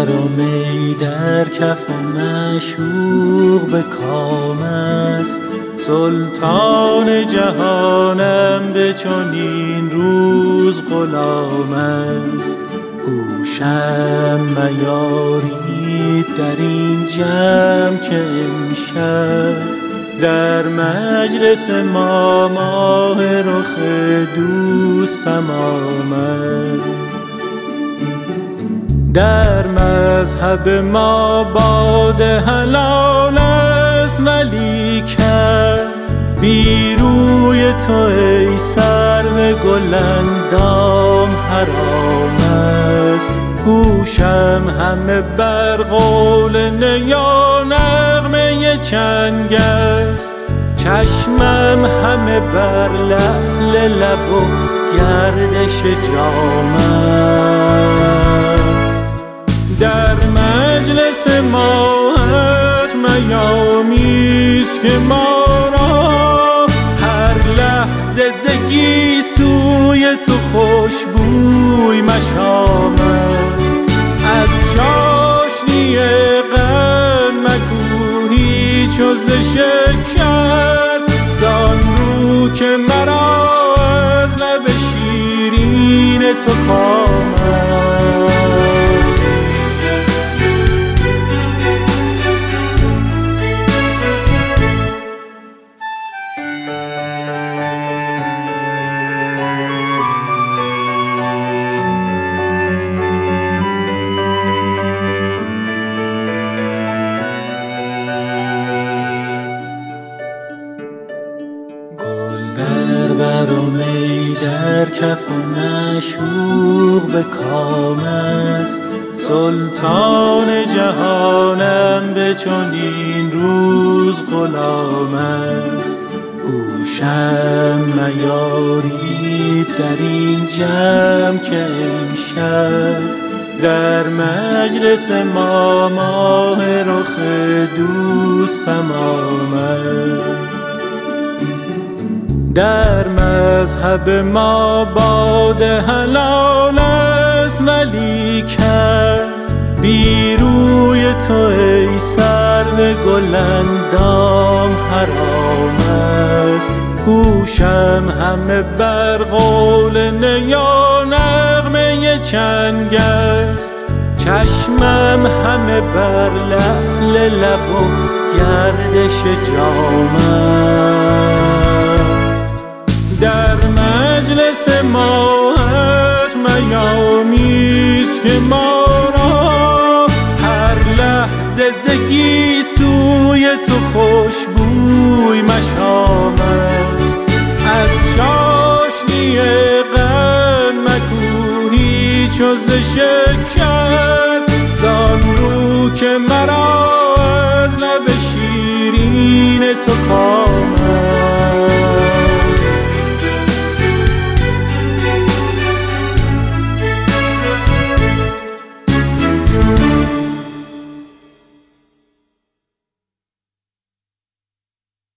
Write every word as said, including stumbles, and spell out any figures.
بر و می در کف و معشوق به کام است. سلطان جهانم به چنین روز غلام است. گوشم میارید در این جمع که امشب در مجلس ما ماه رخ دوستم آمد. در مذهب ما باده حلال است، ولیکن بی روی تو ای سرو گل اندام حرام است. گوشم همه بر قول نیا نغمه چنگ است. چشمم همه بر لعل لب و گردش جام است. در مجلس ما میامیست که ما را هر لحظه ز گیسوی تو خوشبوی مشام است. از چاشنی قند مگو هیچ و ز شکر، زان رو که مرا از لب شیرین تو کام است. در بر و می در کف و معشوق به کام است. سلطان جهانم به چنین روز غلام است. گوشم میارید در این جمع که امشب در مجلس ما ماه رخ دوستم آمد. در مذهب ما باده حلال است، ولیکن بی روی تو ای سرو گل اندام حرام است. گوشم همه بر قول نیا نغمه چنگ است. چشمم همه بر لعل لب و گردش جام است. در مجلس ما میامیست که ما را هر لحظه ز گیسوی تو خوشبوی مشام است. از چاشنی قند مگو هیچ و ز شکر، زان رو که مرا از لب شیرین تو کام